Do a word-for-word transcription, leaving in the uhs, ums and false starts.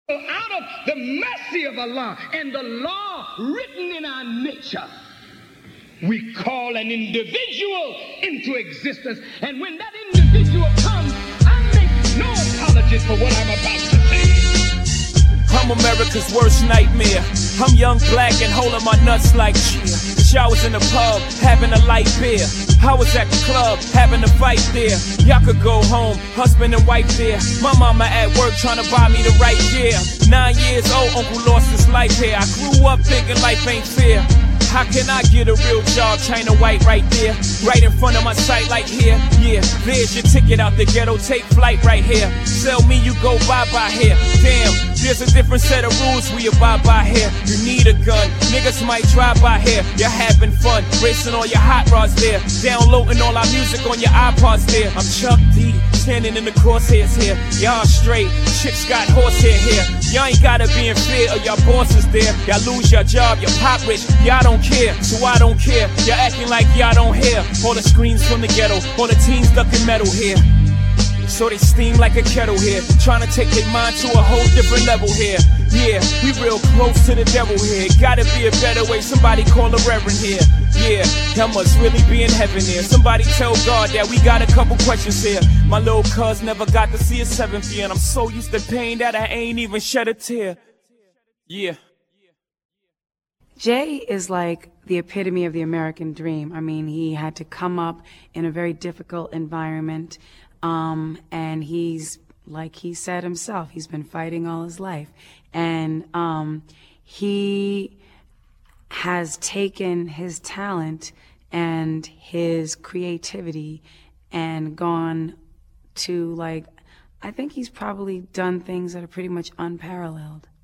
Out of the mercy of Allah and the law written in our nature, we call an individual into existence. And when that individual comes, I make no apologies for what I'm about to say. I'm America's worst nightmare. I'm young, black, and holding my nuts like cheer. I was in the pub, having a light beer. I was at the club, having a fight there. Y'all could go home, husband and wife there. My mama at work trying to buy me the right gear. Nine years old, uncle lost his life here. I grew up thinking life ain't fair. How can I get a real job? China white right there, right in front of my sight like here. Yeah, there's your ticket out the ghetto, take flight right here. Sell me, you go bye-bye here. Damn, there's a different set of rules we abide by here. You need a gun, niggas might drive by here. You're having fun, racing all your hot rods there. Downloading all our music on your iPods there. I'm Chuck D, standing in the crosshairs here. Y'all straight, chicks got horsehair here. Y'all ain't gotta be in fear of your bosses there. Y'all lose your job, your pop rich, y'all don't care, so I don't care. You're acting like y'all don't hear all the screams from the ghetto, all the teens ducking metal here. So they steam like a kettle here, trying to take their mind to a whole different level here. Yeah, we real close to the devil here. Gotta be a better way, somebody call a reverend here. Yeah, that must really be in heaven here. Somebody tell God that we got a couple questions here. My little cuz never got to see a seventh year, and I'm so used to pain that I ain't even shed a tear. Yeah. Jay is like the epitome of the American dream. I mean, he had to come up in a very difficult environment, um, and he's, like he said himself, he's been fighting all his life. And um, he has taken his talent and his creativity and gone to, like, I think he's probably done things that are pretty much unparalleled.